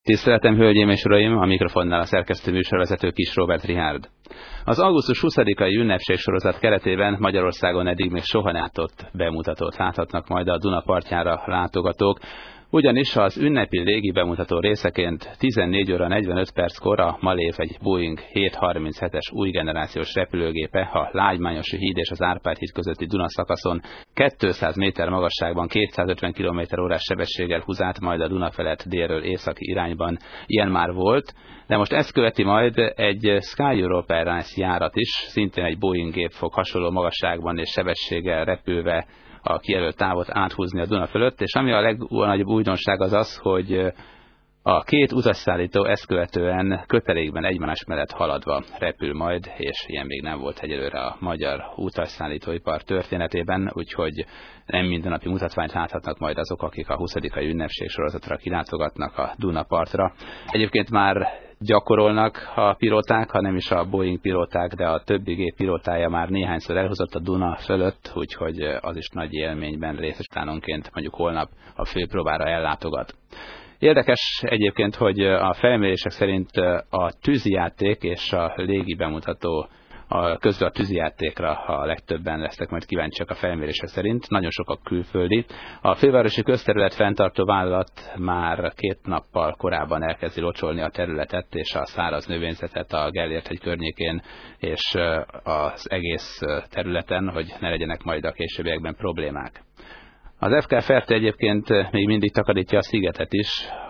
Tiszteletem, hölgyeim és uraim, a mikrofonnál a szerkesztő műsorvezető Kis Róbert Richárd. Az augusztus 20-ai ünnepségsorozat keretében Magyarországon eddig még soha nem látott bemutatót láthatnak majd a Duna partjára látogatók, ugyanis az ünnepi légi bemutató részeként 14 óra 45 perckor a Malév egy Boeing 737-es új generációs repülőgépe a Lágymányosi híd és az Árpád híd közötti Duna szakaszon 200 méter magasságban 250 km/h sebességgel húzált majd a Duna felett délről északi irányban. Ilyen már volt, de most ezt követi majd egy Sky Europe Airlines járat is, szintén egy Boeing gép fog hasonló magasságban és sebességgel repülve a kijelölt távot áthúzni a Duna fölött, és ami a legnagyobb újdonság az az, hogy a két utasszállító ezt követően kötelékben egymás mellett haladva repül majd, és ilyen még nem volt egyelőre a magyar utasszállítóipar történetében, úgyhogy nem mindennapi mutatványt láthatnak majd azok, akik a 20-ai ünnepség sorozatra kilátogatnak a Duna partra. Egyébként már gyakorolnak a pilóták, ha nem is a Boeing pilóták, de a többi gép pilótája már néhányszor elhozott a Duna fölött, úgyhogy az is nagy élményben részesítánonként mondjuk holnap a főpróbára ellátogat. Érdekes egyébként, hogy a felmérések szerint a tűzijáték és a légi bemutató közül a tűzijátékra a legtöbben lesznek majd kíváncsiak a felmérések szerint, nagyon sok a külföldi. A fővárosi közterület fenntartó vállalat már 2 nappal korábban elkezdi locsolni a területet és a száraz növényzetet a Gellért-hegy környékén és az egész területen, hogy ne legyenek majd a későbbiekben problémák. Az FK Ferté egyébként még mindig takarítja a szigetet is,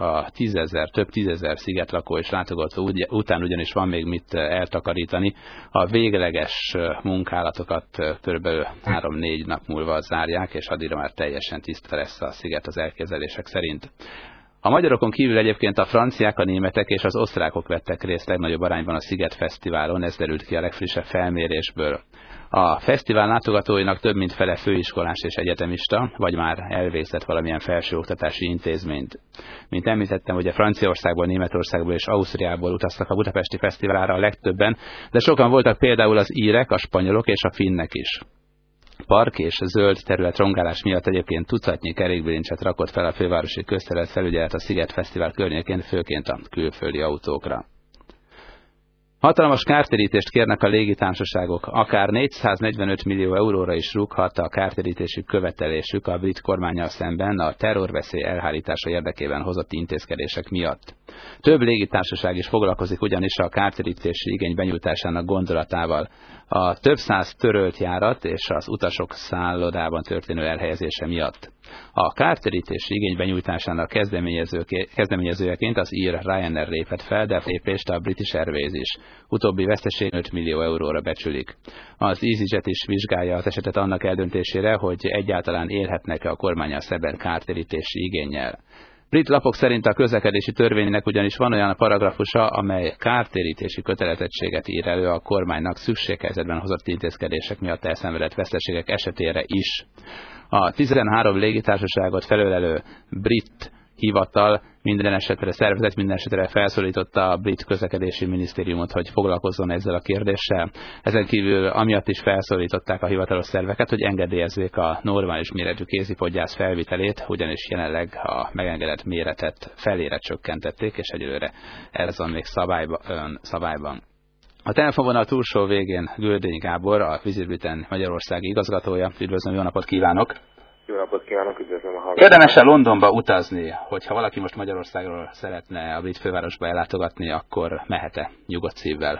több tízezer szigetlakó és látogató után ugyanis van még mit eltakarítani. A végleges munkálatokat kb. 3-4 nap múlva zárják, és addigra már teljesen tiszta lesz a sziget az elképzelések szerint. A magyarokon kívül egyébként a franciák, a németek és az osztrákok vettek részt legnagyobb arányban a Sziget Fesztiválon, ez derült ki a legfrissebb felmérésből. A fesztivál látogatóinak több mint fele főiskolás és egyetemista, vagy már elvégzett valamilyen felsőoktatási intézményt. Mint említettem, ugye Franciaországból, Németországból és Ausztriából utaztak a budapesti fesztiválra a legtöbben, de sokan voltak például az írek, a spanyolok és a finnek is. Park és zöld terület rongálás miatt egyébként tucatnyi kerékbilincset rakott fel a fővárosi közterület felügyelet a Sziget Fesztivál környékén, főként a külföldi autókra. Hatalmas kártérítést kérnek a légitársaságok, akár 445 millió euróra is rúghat a kártérítési követelésük a brit kormánnyal szemben a terrorveszély elhárítása érdekében hozott intézkedések miatt. Több légitársaság is foglalkozik ugyanis a kártérítési igény benyújtásának gondolatával. A több száz törölt járat és az utasok szállodában történő elhelyezése miatt. A kártérítési igény benyújtásának kezdeményezőjeként az ír Ryanair lépett fel, de lépést a British Airways is. Utóbbi veszteség 5 millió euróra becsülik. Az EasyJet is vizsgálja az esetet annak eldöntésére, hogy egyáltalán élhetnek-e a kormánnyal szemben kártérítési igénnyel. Brit lapok szerint a közlekedési törvénynek ugyanis van olyan paragrafusa, amely kártérítési kötelezettséget ír elő a kormánynak szükséghelyzetben hozott intézkedések miatt elszenvedett veszteségek esetére is. A 13 légitársaságot felölelő brit hivatal minden esetre felszólította a brit közlekedési minisztériumot, hogy foglalkozzon ezzel a kérdéssel. Ezen kívül amiatt is felszólították a hivatalos szerveket, hogy engedélyezzék a normális méretű kézipodgyász felvitelét, ugyanis jelenleg a megengedett méretet felére csökkentették, és egyelőre ez van még szabályban. A telefonvonal túlsó végén Göldényi Gábor, a Visit Britain magyarországi igazgatója. Üdvözlöm, jó napot kívánok! Jó napot kívánok, üdvözlöm a hallgatókat! Érdemes-e Londonba utazni, hogyha valaki most Magyarországról szeretne a brit fővárosba ellátogatni, akkor mehet-e nyugodt szívvel?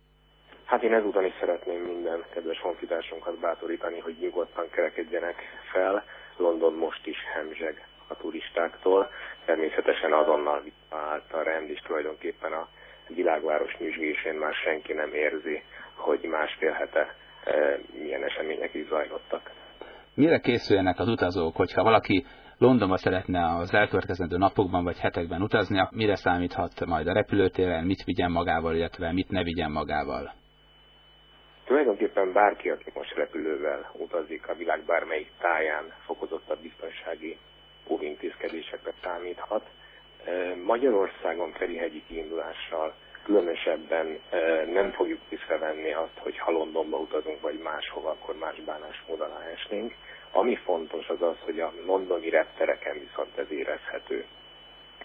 Hát én ezúton is szeretném minden kedves honfitársunkat bátorítani, hogy nyugodtan kerekedjenek fel. London most is hemzseg a turistáktól. Természetesen azonnal állt a rend is, tulajdonképpen a világváros nyüzsgésén már senki nem érzi, hogy másfél hete milyen események is zajlottak. Mire készüljenek az utazók, hogyha valaki Londonba szeretne az elkövetkezendő napokban vagy hetekben utazni, mire számíthat majd a repülőtéren, mit vigyen magával, illetve mit ne vigyen magával? Tulajdonképpen bárki, aki most repülővel utazik a világ bármelyik táján, fokozottabb biztonsági óvintézkedésekre számíthat. Magyarországon Ferihegyi kiindulással különösebben nem fogjuk észrevenni azt, hogy ha Londonba utazunk, vagy máshova, akkor más bánásmód alá esnénk. Ami fontos az az, hogy a londoni reptereken viszont ez érezhető.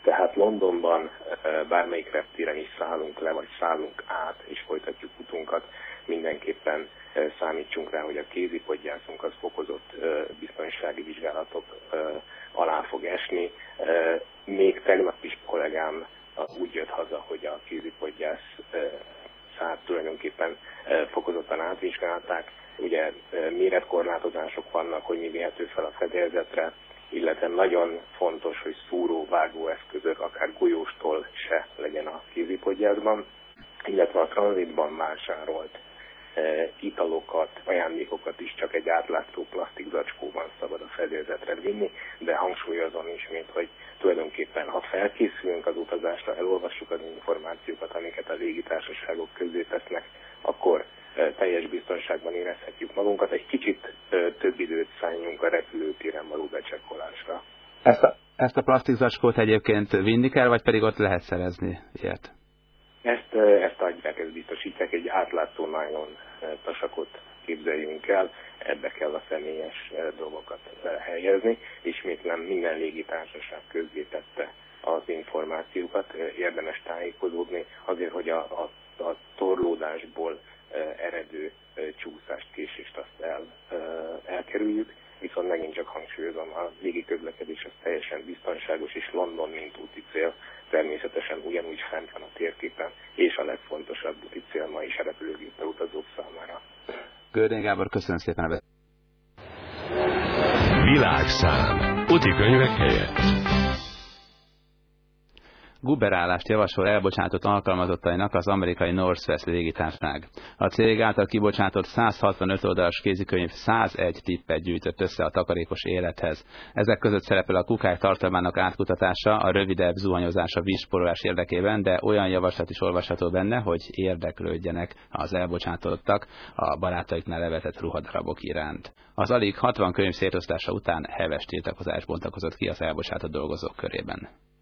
Tehát Londonban bármelyik reptéren is szállunk le, vagy szállunk át, és folytatjuk utunkat, mindenképpen számítsunk rá, hogy a kézipodgyászunk az fokozott biztonsági vizsgálatok alá fog esni. Még tegnap is kollégám úgy jött haza, hogy a kézipodgyász szát tulajdonképpen fokozottan átvizsgálták. Ugye méretkorlátozások vannak, hogy mi vihető fel a fedélzetre, illetve nagyon fontos, hogy szúró-vágó eszközök, akár golyóstól se legyen a kézipodgyászban, illetve a tranzitban vásárolt italokat, ajándékokat is csak egy átlátszó plastik zacskóban szabad a fedélzetre vinni, de hangsúlyozom ismét, hogy tulajdonképpen ha felkészülünk az utazásra, elolvassuk az információkat, amiket a légitársaságok közzé tesznek, akkor teljes biztonságban érezhetjük magunkat, egy kicsit több időt szálljunk a repülőtéren való becsekkolásra. Ezt a plastik zacskót egyébként vinni kell, vagy pedig ott lehet szerezni ilyet? Ezt adják, ezt biztosítják, egy átlátszó nylon tasakot képzeljünk el, ebbe kell a személyes dolgokat helyezni. Ismétlem, minden légitársaság közzétette az információkat, érdemes tájékozódni azért, hogy a torlódásból eredő csúszást, késést azt elkerüljük, viszont megint csak hangsúlyozom, a légiközlekedés az teljesen biztonságos, és London, mint úti cél, természetesen ugyanúgy fent van a térképen, és a legfontosabb úti cél ma is a repülőgéppel utazók számára. Gördény Gábor, köszönöm szépen a Világszám. Útikönyvek helyett. Guberállást javasol elbocsátott alkalmazottainak az amerikai Northwest légitársaság. A cég által kibocsátott 165 oldalas kézikönyv 101 tippet gyűjtött össze a takarékos élethez. Ezek között szerepel a kukály tartalmának átkutatása, a rövidebb zuhanyozás a vízspórolás érdekében, de olyan javaslat is olvasható benne, hogy érdeklődjenek az elbocsátottak a barátaiknál levetett ruhadarabok iránt. Az alig 60 könyv szétosztása után heves tiltakozás bontakozott ki az elbocsátott dolgozók körében.